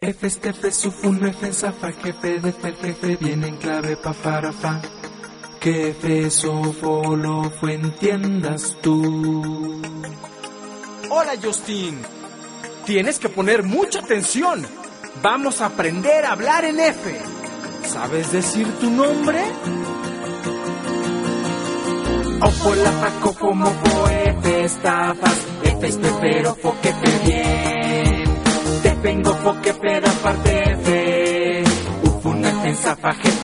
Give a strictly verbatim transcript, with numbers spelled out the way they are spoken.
F, F, Sufun, F, Zafa, jefe de F, jefe, viene en clave pa para fa. Que F, Sofo, lo fue, entiendas tú. Hola, Justin. Tienes que poner mucha atención. Vamos a aprender a hablar en F. ¿Sabes decir tu nombre? Ofo, la fa, cofo, mofo, F, estafas, F, espero, fo, que te bien. Te vengo, fo, que peda, parte F. Ufun, F, Zafa, jefe,